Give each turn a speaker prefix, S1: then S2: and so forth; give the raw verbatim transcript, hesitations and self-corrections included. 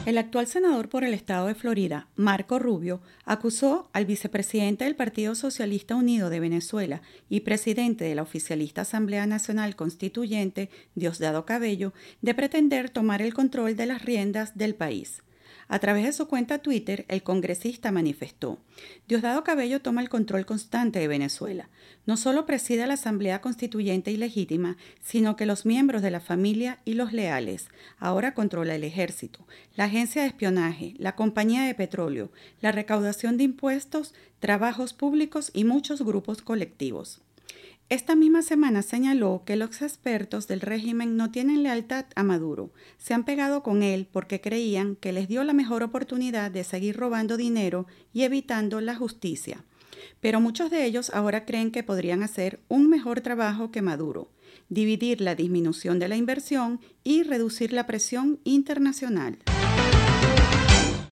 S1: El actual senador por el estado de Florida, Marco Rubio, acusó al vicepresidente del Partido Socialista Unido de Venezuela y presidente de la oficialista Asamblea Nacional Constituyente, Diosdado Cabello, de pretender tomar el control de las riendas del país. A través de su cuenta Twitter, el congresista manifestó: Diosdado Cabello toma el control constante de Venezuela. No solo preside la Asamblea Constituyente ilegítima, sino que los miembros de la familia y los leales. Ahora controla el ejército, la agencia de espionaje, la compañía de petróleo, la recaudación de impuestos, trabajos públicos y muchos grupos colectivos. Esta misma semana señaló que los expertos del régimen no tienen lealtad a Maduro. Se han pegado con él porque creían que les dio la mejor oportunidad de seguir robando dinero y evitando la justicia. Pero muchos de ellos ahora creen que podrían hacer un mejor trabajo que Maduro, dividir la disminución de la inversión y reducir la presión internacional.